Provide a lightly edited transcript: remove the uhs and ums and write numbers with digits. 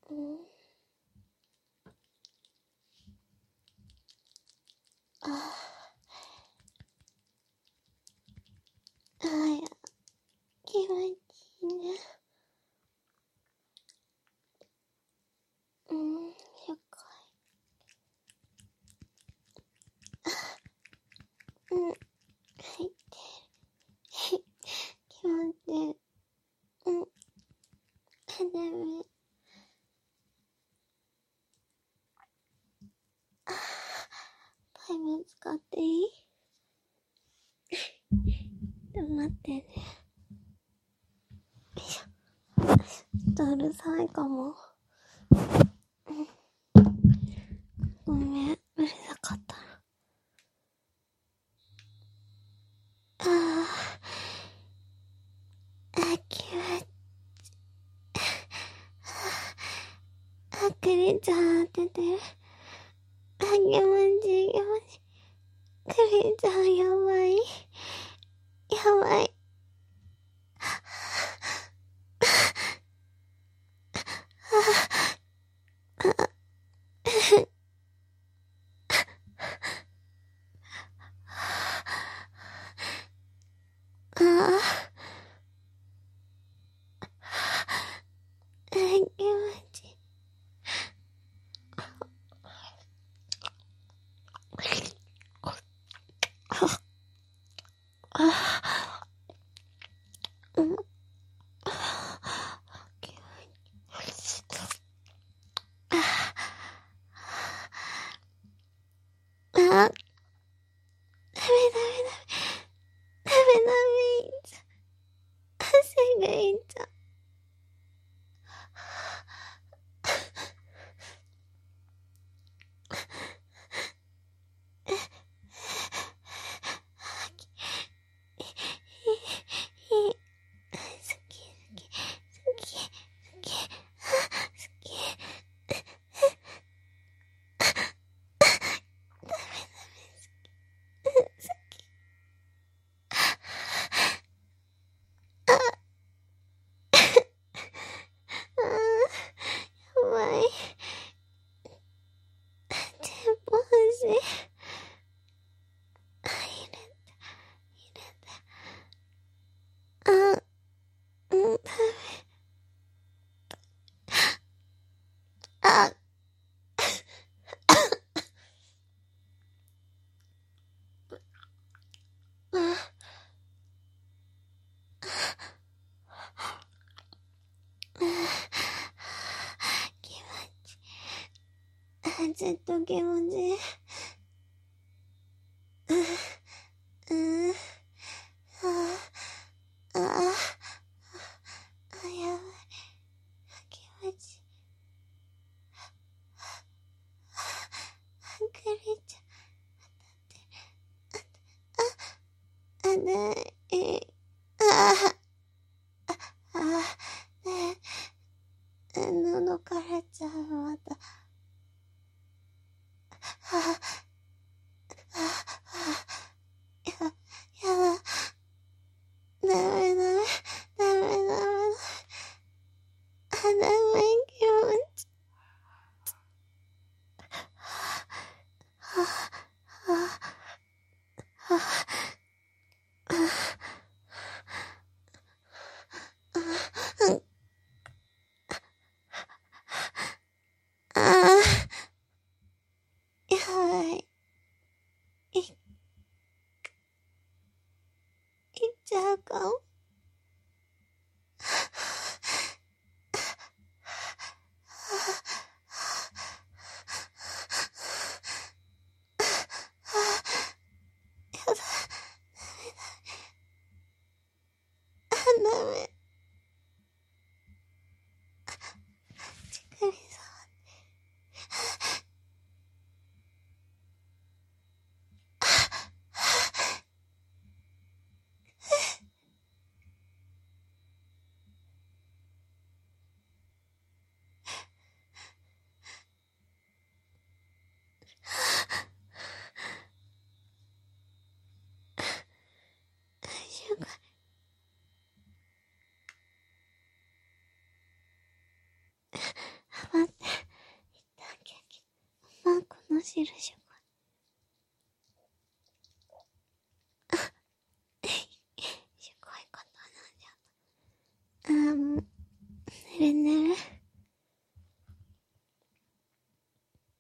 うん。あや、気持ちいいね。うん、よかい。うん、入ってる。気持ちいい。うん、眠い。タイム使っていい？待ってね。ちょっとうるさいかも。ごめん、うるさかった。気持ち、くりちゃん当ててる。気持ちいい、気持ちいい。くりちゃんやばい。やばい。気持ちいい。ダメダメダメいっちゃ。汗がいっちゃ。やばい。テンポ欲しい。入れた。ダメ。気持ち。ずっと気持ちいい。やばい。気持ち。くりちゃん。ねえ。喉からちゃう、また。やだ。ダメダメ。ダメダメ。ダメ気持ち。やばい。いっちゃうかも。やだ。ダメ。ちくりさん、大丈夫か。待の印を